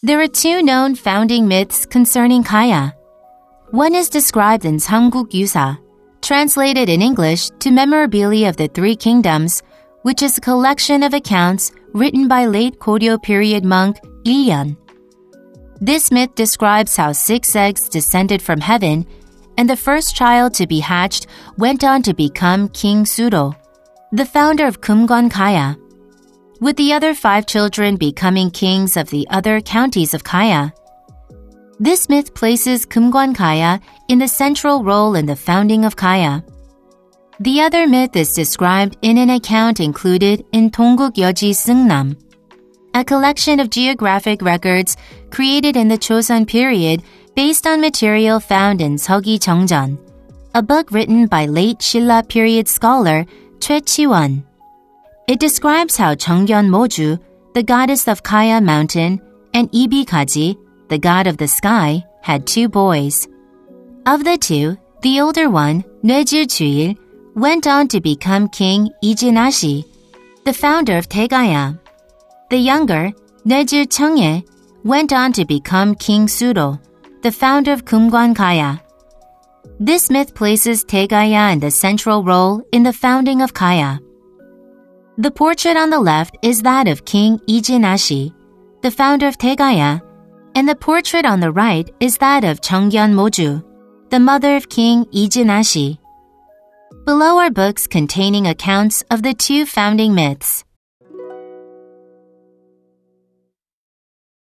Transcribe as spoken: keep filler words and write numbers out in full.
There are two known founding myths concerning Gaya. One is described in Samguk Yusa, translated in English to Memorabilia of the Three Kingdoms, which is a collection of accounts written by late Goryeo period monk Ilyan. This myth describes how six eggs descended from heaven, and the first child to be hatched went on to become King Suro, the founder of Kumgon Gaya, with the other five children becoming kings of the other counties of Gaya. This myth places Kumgon Gaya in the central role in the founding of Gaya. The other myth is described in an account included in Dongguk Yeoji Seungnam, a collection of geographic records created in the Joseon period based on material found in Seogyi Jeongjeon, a book written by late Silla period scholar Choi Chi-won. It describes how Jeongyeon Moju, the goddess of Gaya Mountain, and Ibi Gaji, the god of the sky, had two boys. Of the two, the older one, Nwaejil Juil, went on to become King Ijinashi, the founder of Daegaya. The younger, Nwaejil Cheonghae, went on to become King Suro, the founder of Kumgon Gaya. This myth places Daegaya in the central role in the founding of Gaya. The portrait on the left is that of King Ijinashi, the founder of Daegaya, and the portrait on the right is that of Jeongyeon Moju, the mother of King Ijinashi. Below are books containing accounts of the two founding myths.